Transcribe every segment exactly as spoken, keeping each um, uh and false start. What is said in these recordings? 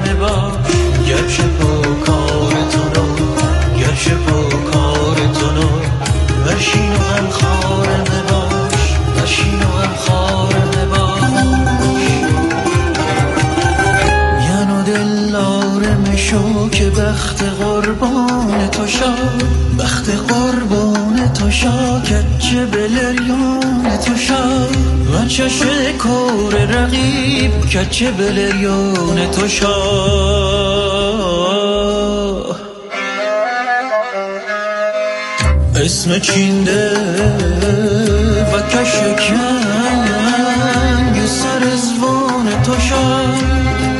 نباش، گرچه پاکار تو نو، گرچه پاکار تو نو، ورشین و غم خار نباش، ورشین و غم خار نباش. میانو دل آرم شو که بخت قربان تو شاد، بخت قربان تو شاد، کچه بلریان تو شاد، و چشه کور رقیب کچه بلریان تو شاد. اسم چینده و کشکن سر ازوان تو شاد.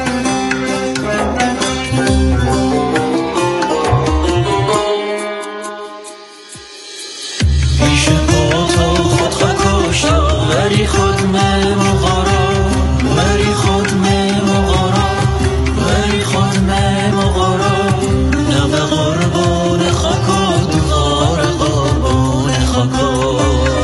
وری خود می مغارا، وری خود می مغارا، وری خود می مغارا، نوه قربان خاکا، دوار قربان خاکا.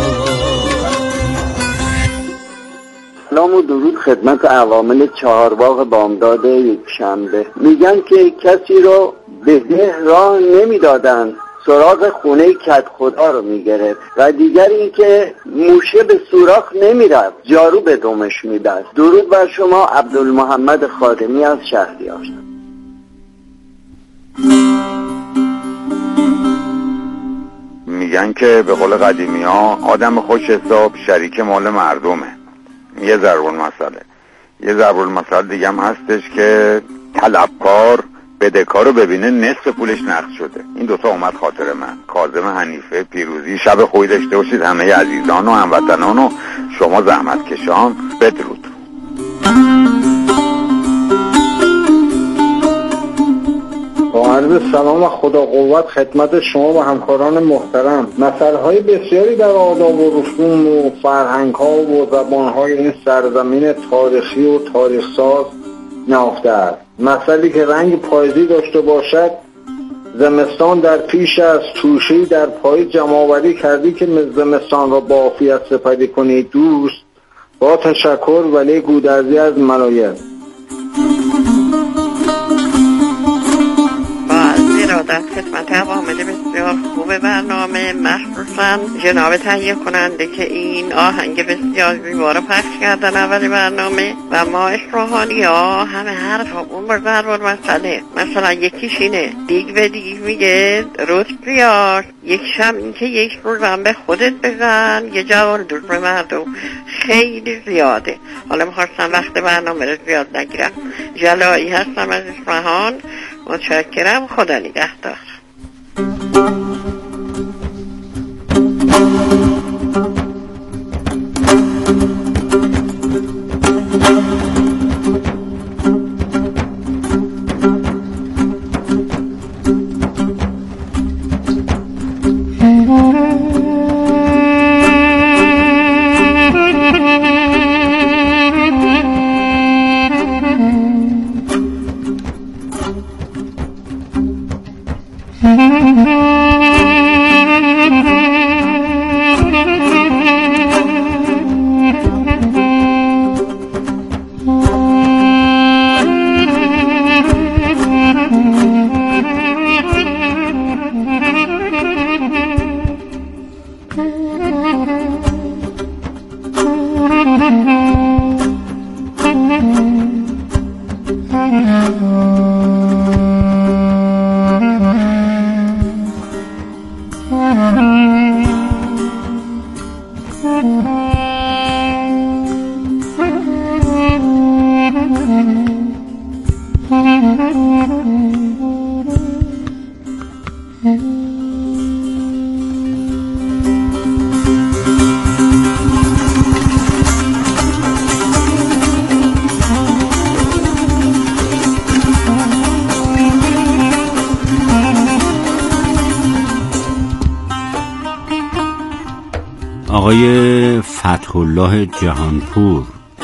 سلام و درود خدمت عوامل چهارباغ بامداد یک شنبه. میگن که کسی رو به ده راه نمیدادن، سراغ خونه کت خدا رو میگرفت، و دیگر این که موشه به سوراخ نمیرفت، جارو به دمش میبست. درود بر شما، عبدالمحمد خادمی از شهریار. میگن که به قول قدیمی ها آدم خوش حساب شریک مال مردمه. یه ضرب المثله. یه ضرب المثل دیگه هم هستش که طلبکار بدهکار رو ببینه نصف پولش نقد شده. این دوتا اومد خاطر من. کاظم حنیفه پیروزی. شب خوبی داشته باشید همه عزیزان و هموطنان و شما زحمت کشان. بدرود. با عرض سلام و خدا قوت خدمت شما و همکاران محترم. مسائل بسیاری در آداب و رسوم و فرهنگ ها و زبان های این سرزمین تاریخی و تاریخ ساز نهفته است. مسئله که رنگ پاییزی داشته باشد، زمستان در پیش است، توشی در پای جمع‌آوری کردی که زمستان را با عافیت سپری کنی دوست. با تشکر، ولی گودرزی از ملایل. ارادت خدمت عوامل بسیار خوب برنامه، مخصوصا جناب تهیه کننده که این آهنگ بسیار زیبا رو پخش کردن اول برنامه، و ما روحانی ها همه حرف اون بردر بود. مسئله مثلا یکیش اینه، دیگ به دیگ میگه روز بیار، یکیشم این که یک روزم به خودت بزن، یه جوال دور به مردم. خیلی زیاده. حالا میخواستم وقت برنامه رو زیاد نگیرم. جلایی هستم از اصفهان. متشکرم. خدا نگهدار. آقای فتح‌الله جهانپور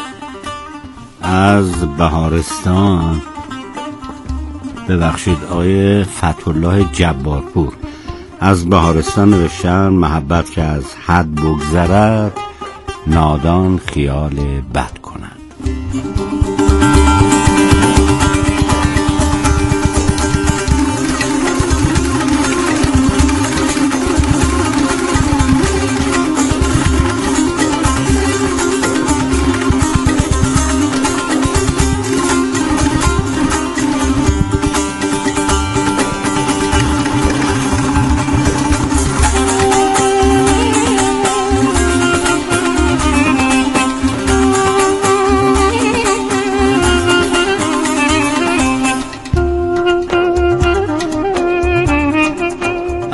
از بهارستان، ببخشید آقای فتح‌الله جبارپور از بهارستان نوشتن محبت که از حد بگذرد نادان خیال بد کند.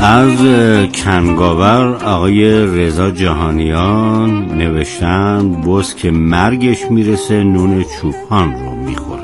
از کنگاور آقای رضا جهانیان نوشتن بز که مرگش میرسه نون چوپان رو میخوره.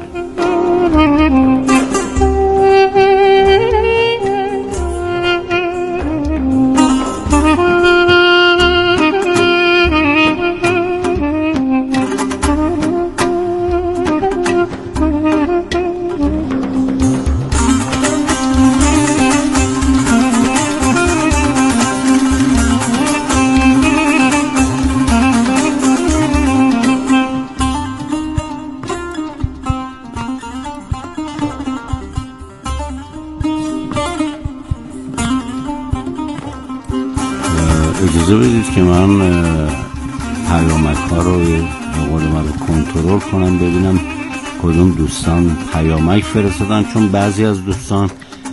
اجازه بدید که من پیامک ها رو به قول من رو کنترل کنم ببینم کدوم دوستان پیامک فرستادن، چون بعضی از دوستان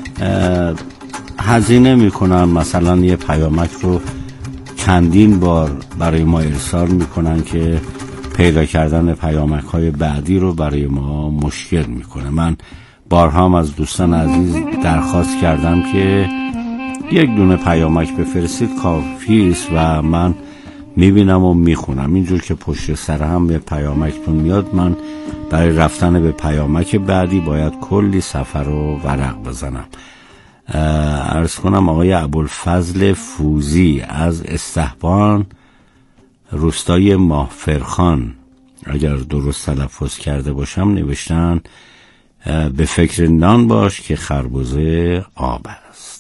هزینه میکنن، مثلا یه پیامک رو چندین بار برای ما ارسال میکنن که پیدا کردن پیامک های بعدی رو برای ما مشکل میکنه. من بارها هم از دوستان عزیز درخواست کردم که یک دونه پیامک بفرستید کافی است و من میبینم و میخونم. اینجور که پشت سر هم به پیامکتون میاد، من برای رفتن به پیامک بعدی باید کلی صفحه رو ورق بزنم. عرض کنم آقای ابوالفضل فوزی از استحبان روستای ماهفرخان، اگر درست تلفظ کرده باشم، نوشتن به فکر نان باش که خربزه آب است.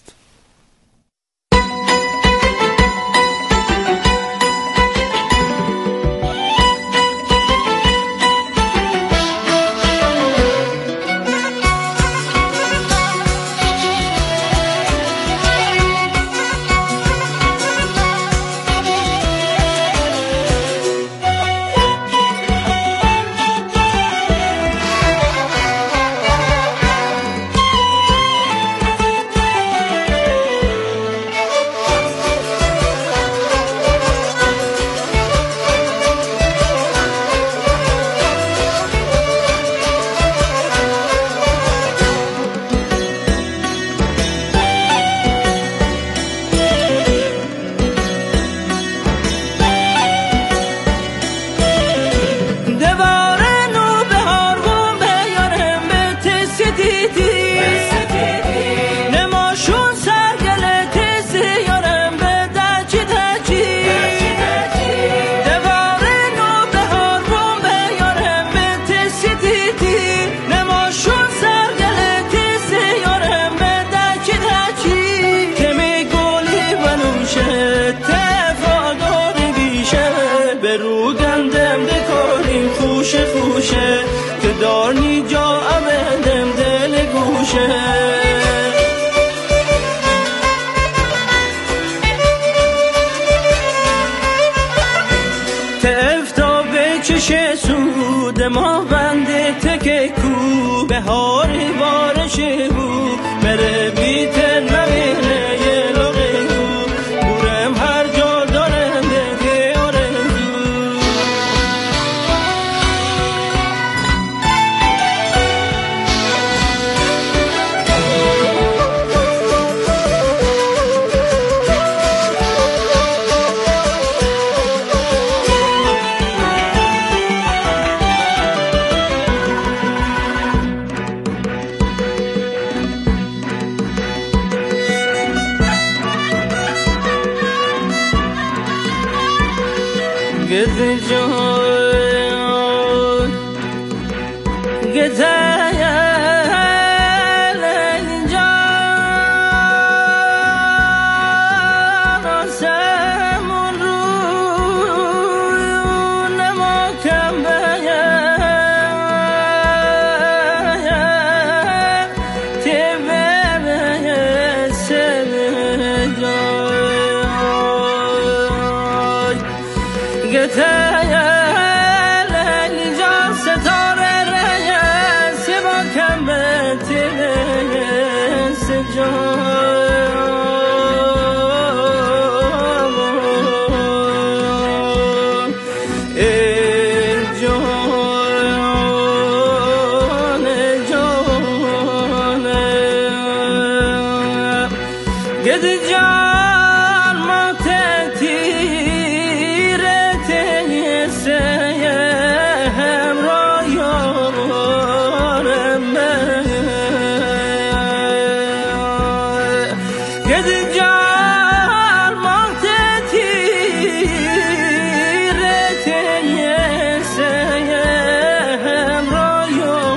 گدی جان ما تیره تیسه همراه یارم گدی جان ما تیره تیسه همراه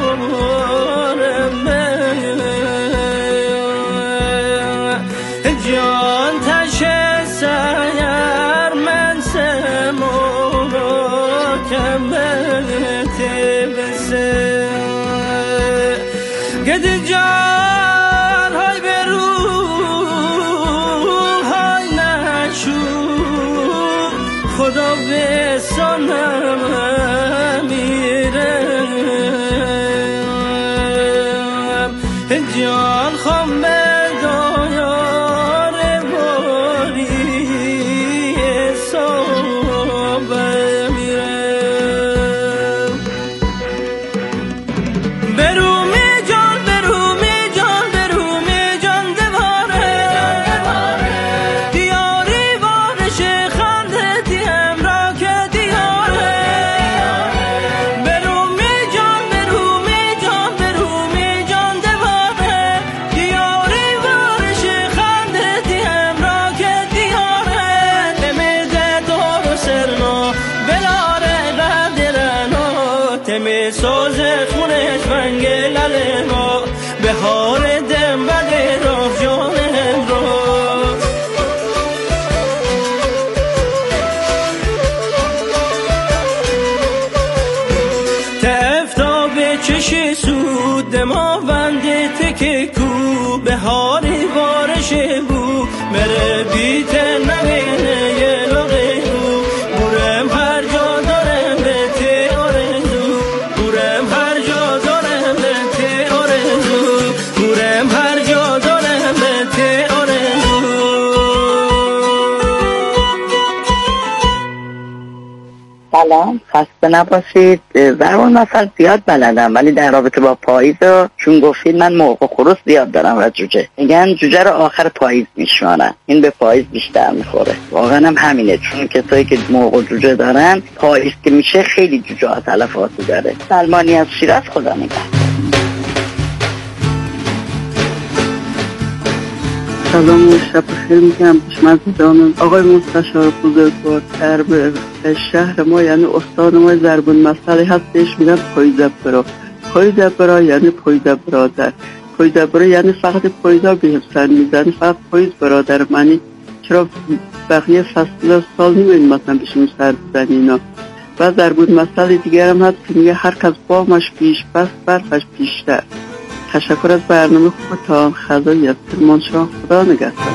یارم جان تشه سیر من سمو کمت بسه گدی جان های برون های نشو خدا به سنم میرم جان خم به سوز خونش ونگ لله ما بهار دم بده راه جانم رو تفتا به چشی سود ما بنده تکه کو بهاری بارش بو مره بیت نمینه یه لغه بو برم هر جا دارم به تی آرزو برم هر جا دارم به تی آرزو برم هر جا دارم به تی آرزو. سلام، خسته نباشید. زبان مثل زیاد بلدم ولی در رابطه با پاییز و چون گفتید من مرغ و خروس زیاد دارم و جوجه میگن جوجه رو آخر پاییز میشمارن، این به پاییز بیشتر میخوره. واقعا هم همینه، چون کسایی که مرغ و جوجه دارن پاییز که میشه خیلی جوجه ها تلفاتی داره. سلمانی از شیراز، خدا نگهدار. سلام و شب بخیر میگم بشمزدانم آقای مستشار بزرگوار. در شهر ما یعنی استان ما ضرب المثل هستش میگن پاییزه برا. پاییزه برا یعنی پاییزه برادر. پاییزه برا یعنی فقط پاییزه به سر میزنی، فقط پاییز برادر منی. چرا بقیه فصل سال نمیدین مثلا بشیم سر بزنی اینا. و ضرب المثل دیگر هم هست که میگه هر کس بامش پیش بس برفش پیشتر. تشکر از برنامه خوبتان. خدایی از کرمانشاه، خدا نگهدار.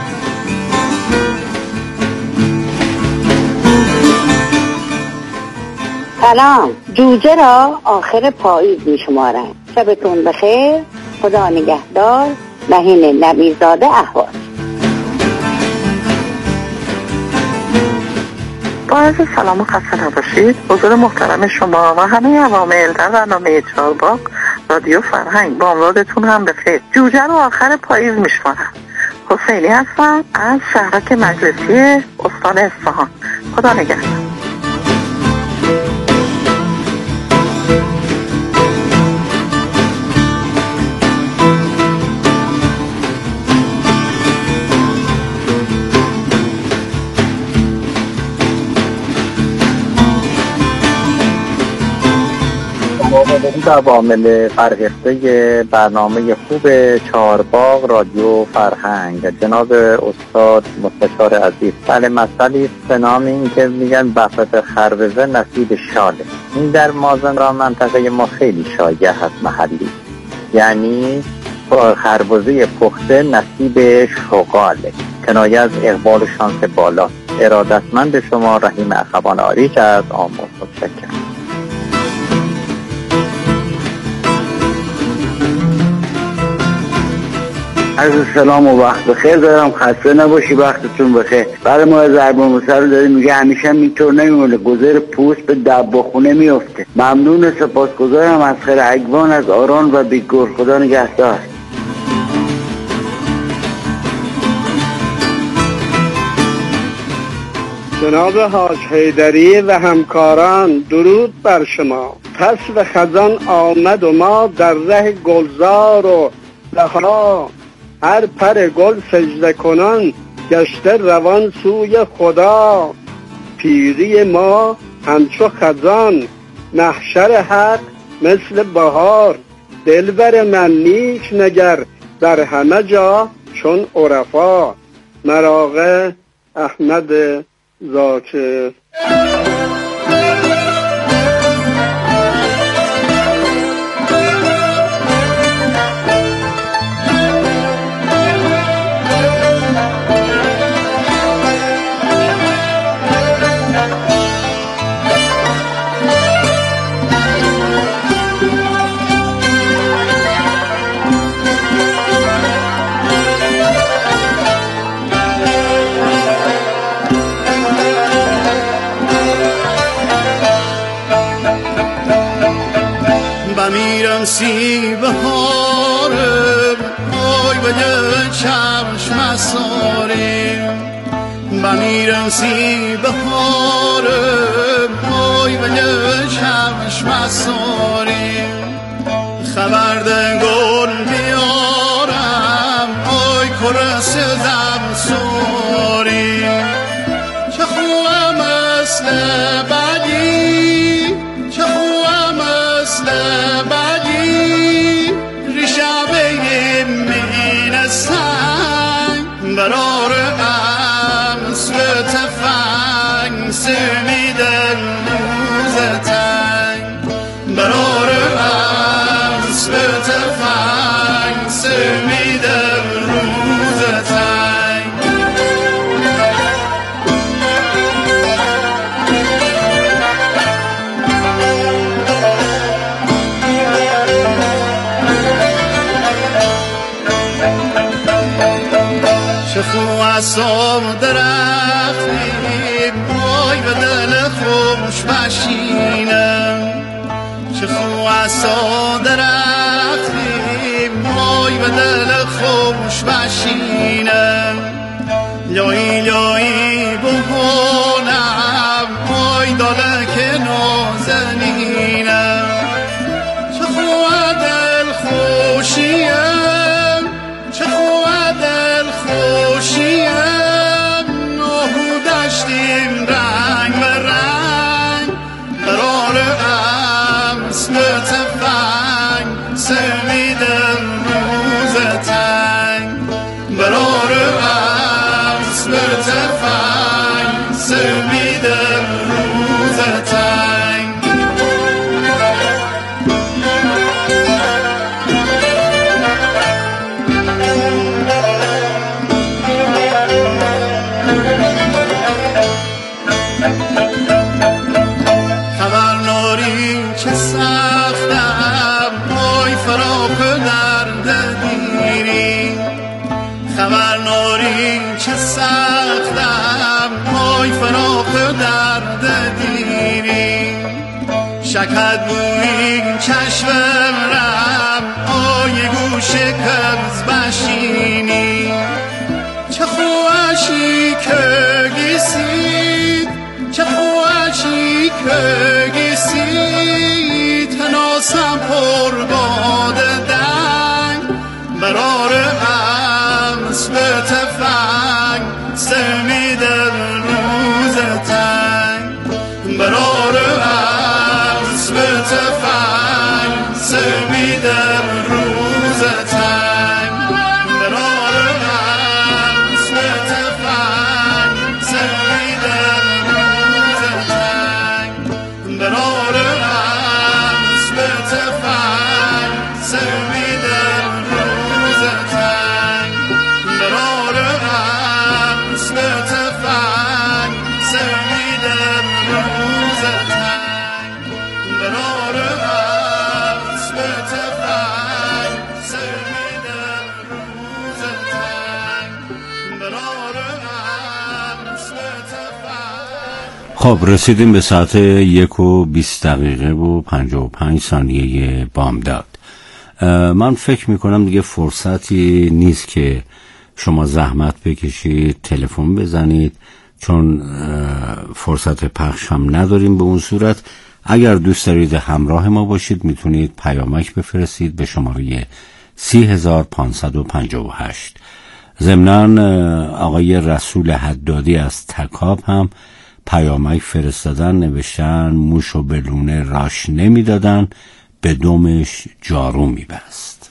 سلام. جوجه را آخر پاییز میشمارن. شبتون بخیر، خدا نگهدار. نهین نبیزاده، اهواز. با عرض سلام و خسته نباشید. حضور محترم شما و همه عوامل در برنامه چهارباغ رادیو فرهنگ با امرادتون هم بخیر. جوجه رو آخر پاییز میشمارم. حسینی هستم از شهرک مجلسی استان اصفهان. خدا نگهدار. درود عوامل فرهیخته برنامه خوب چهارباغ رادیو فرهنگ، جناب استاد مستشار عزیز. بله، مسئله است به نام این که میگن وسط خربزه نصیب شاله. این در مازندران منطقه ما خیلی شایع هست محلی، یعنی خربزه پخته نصیب شغاله، کنایه از اقبال و شانس بالا. ارادتمند شما رحیم اخوان آریج از آموز. متشکرم. عرض سلام و وقت بخیر دارم. خسته نباشی، وقتتون بخیر. برای ما ضرب المثل رو داره میگه همیشه هم اینطور نمیمونه، گذر پوست به دباخونه میفته. ممنون و سپاسگزارم از خیر اگوان از آران و بیگور. خدا نگهدار. جناب حاج حیدری و همکاران، درود بر شما. فصل خزان آمد و ما در ره گلزار و لها، هر پر گل سجده کنان گشته روان سوی خدا. پیری ما همچو خزان، محشر حق مثل بهار. دلبر من نیک نگر در همه جا چون عرفا. مراغه احمد ذاکر. بمیرم سی بهارم، آی بده چشم سارم. بمیرم سی بهارم، آی بده چشم سارم. خبر ده گل بیارم، آی کرس دم سارم. چه خوبم مثل بدی، چه خوبم مثل بدی. ریشابه من سنگ برار امس به تفنگ. سمیدن روزتنگ برار امس به تفنگ. سمیدن روزتنگ. چه خو اصاب درختیم، وای به دل خوش بشینم. چه خو اصاب درختیم، وای به دل خوش بشینم. لایی لایی بهونم، وای داله که نازنینم. چه خو دل خوشیم، چه خو دل خوشیم. نهو داشتیم رنگ به رنگ برار امس به تفنگ. سمیدم روزتنگ برار امس به تفنگ. سمیدم روزتنگ. خبر ناری چه سختم، وای فراق درد دیری. خبر ناری چه سختم، وای فراق درد دیری. شکد بوی چشمم رم، آی گوش کبز بشینی. چه خوشی که گیسی، چه خوشی که گیسی. تناسم پر باد دنگ برار امس به تفنگ. سمیدم روزتنگ برار امس به تفنگ. سمیدم روزتنگ برار امس به تفنگ. سمیدم روزتنگ برار امس به تفنگ. سمیدم روزتنگ برار امس به تفنگ. سمیدم روزتنگ برار امس به تفنگ. سمیدم روزتنگ برار امس به تفنگ. خب رسیدیم به ساعت یک و بیست دقیقه و پنجاه و پنج ثانیه بامداد. من فکر میکنم دیگه فرصتی نیست که شما زحمت بکشید تلفن بزنید چون فرصت پخش هم نداریم به اون صورت. اگر دوست دارید همراه ما باشید میتونید پیامک بفرستید به شماره سی هزار پانصد و پنجاه و هشت. ضمناً آقای رسول حدادی از تکاب هم پیامک فرستادن، نوشتن موشو به لونه راش نمیدادن، به دمش جارو میبست.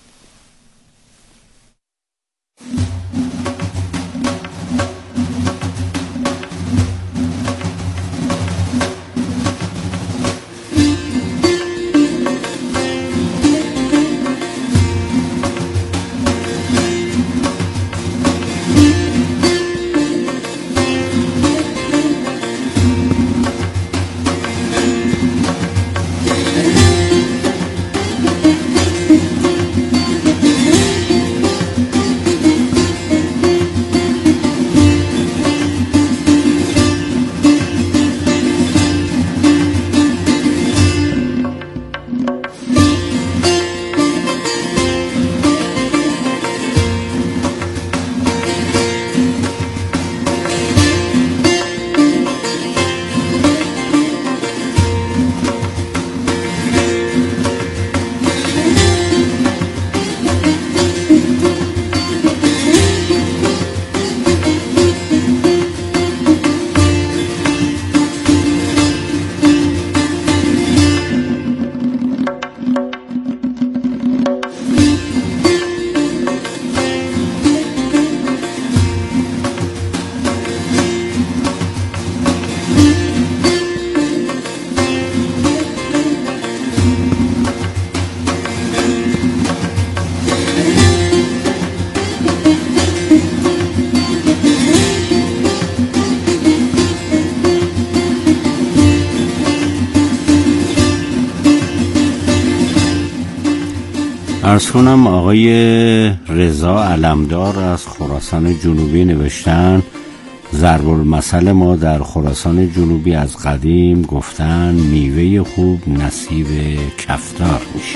عرض کنم آقای رضا علمدار از خراسان جنوبی نوشتن ضرب المثل ما در خراسان جنوبی از قدیم گفتن میوه خوب نصیب کفتار میشه.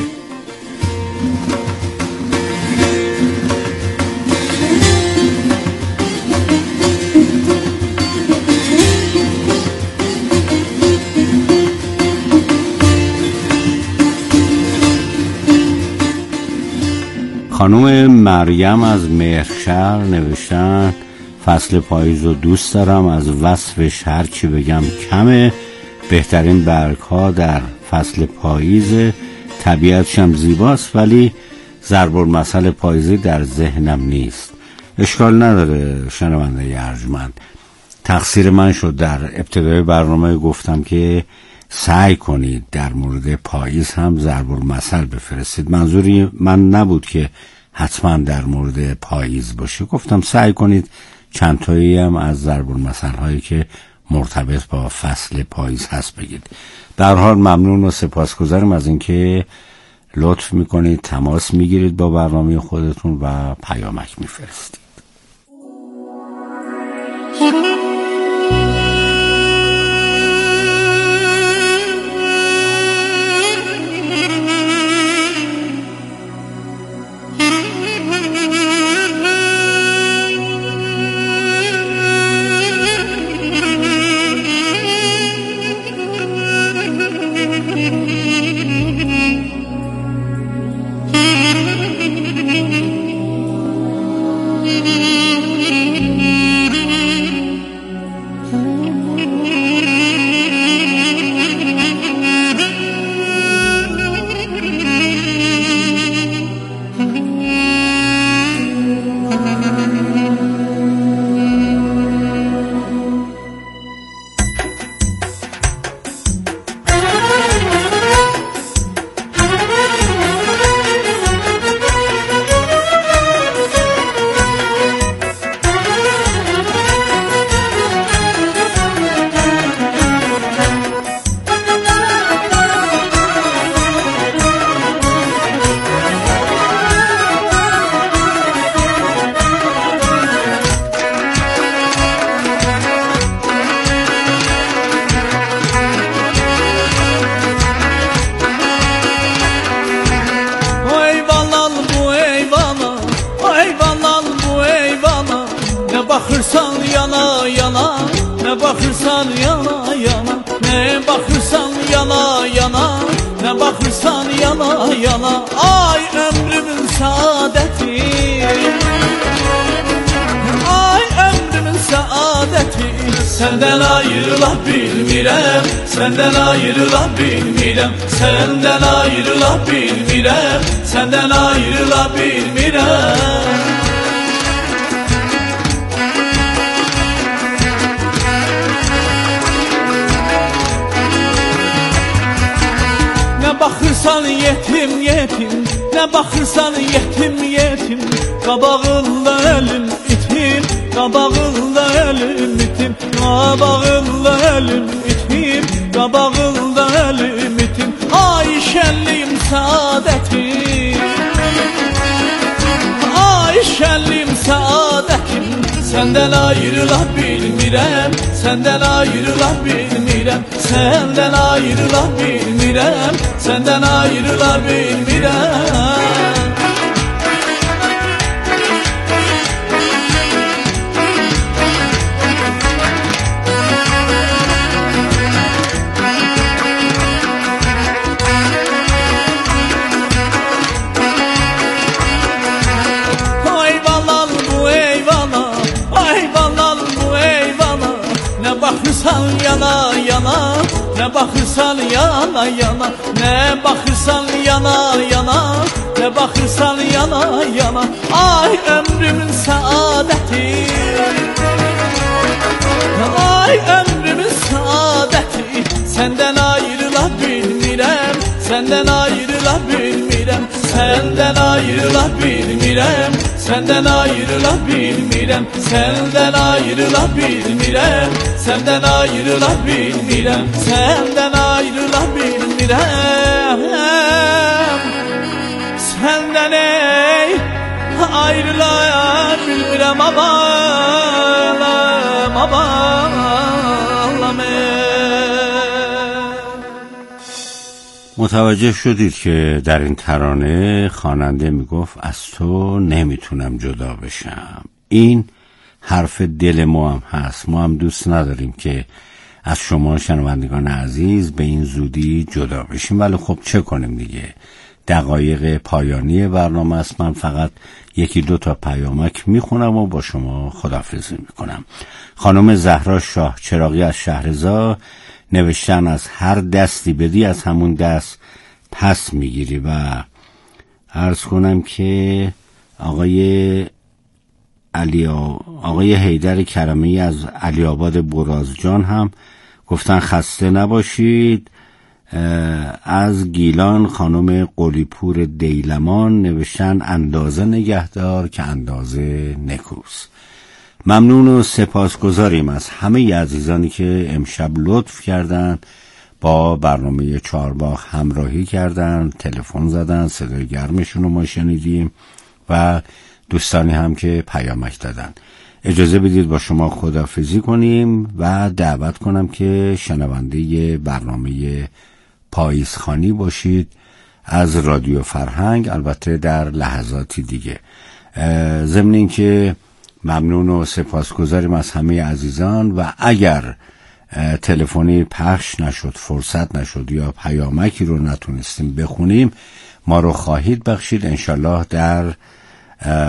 خانم مریم از مهرشهر نوشتن فصل پاییز رو دوست دارم، از وصفش هر چی بگم کمه، بهترین برگ ها در فصل پاییز، طبیعتش هم زیباست ولی ضرب المثل پاییزی در ذهنم نیست. اشکال نداره شنونده ارجمند، تقصیر من شد در ابتدای برنامه گفتم که سعی کنید در مورد پاییز هم ضرب المثل بفرستید. منظوری من نبود که حتما در مورد پاییز باشه، گفتم سعی کنید چند تایی هم از ضرب المثل هایی که مرتبط با فصل پاییز هست بگید. در حال ممنون و سپاسگزارم از اینکه لطف میکنید تماس میگیرید با برنامه خودتون و پیامک میفرستید. baxırsan yana yana, ay ömrümün saadəti, ay ömrümün saadəti. Səndən ayrıla bilmirəm, səndən ayrıla bilmirəm, səndən ayrıla bilmirəm, səndən ayrıla bilmirəm. Nə baxırsan yetim yetim, nə baxırsan yetim yetim, qabağında ölüm itim, qabağında ölüm itim, qabağında ölüm itim, qabağında ölüm itim. Ay şənliyim saadətim, ay şənliyim saadətim. Səndən ayrıla bilmirəm, səndən ayrıla bilmirəm, səndən ayrıla bilmirəm, səndən ayrıla bilmirəm. Baxırsan yana yana, nə baxırsan yana yana, nə baxırsan yana yana, nə baxırsan yana yana, ay ömrümün saadəti, ay ömrümün saadəti. Səndən ayrıla bilmirəm, səndən ayrıla bilmirəm, səndən ayrıla bilmirəm, səndən ayrıla bilmirəm, səndən ayrıla bilmirəm, səndən ayrıla bilmirəm, səndən ayrıla bilmirəm, səndən ey ayrıla bilmirəm, aman aman aman. متوجه شدید که در این ترانه خواننده میگفت از تو نمیتونم جدا بشم. این حرف دل ما هم هست. ما هم دوست نداریم که از شما شنوندگان عزیز به این زودی جدا بشیم، ولی خب چه کنیم دیگه، دقایق پایانی برنامه است. من فقط یکی دو تا پیامک میخونم و با شما خداحافظی میکنم. خانم زهرا شاه چراغی از شهرزا نوشتن از هر دستی بدی از همون دست پس میگیری. و عرض کنم که آقای علی آقای حیدر کرمی از علی آباد برازجان هم گفتن خسته نباشید. از گیلان خانم قلیپور دیلمان نوشتن اندازه نگهدار که اندازه نکوست. ممنون و سپاسگزاریم از همه عزیزانی که امشب لطف کردن، با برنامه چهارباغ همراهی کردن، تلفن زدن، صدای گرمشون رو ما شنیدیم و دوستانی هم که پیامک دادن. اجازه بدید با شما خداحافظی کنیم و دعوت کنم که شنونده برنامه پاییزخوانی باشید از رادیو فرهنگ، البته در لحظاتی دیگه. ضمن این که ممنون و سپاسگزاریم از همه عزیزان و اگر تلفنی پخش نشد، فرصت نشد یا پیامکی رو نتونستیم بخونیم، ما رو خواهید بخشید انشالله در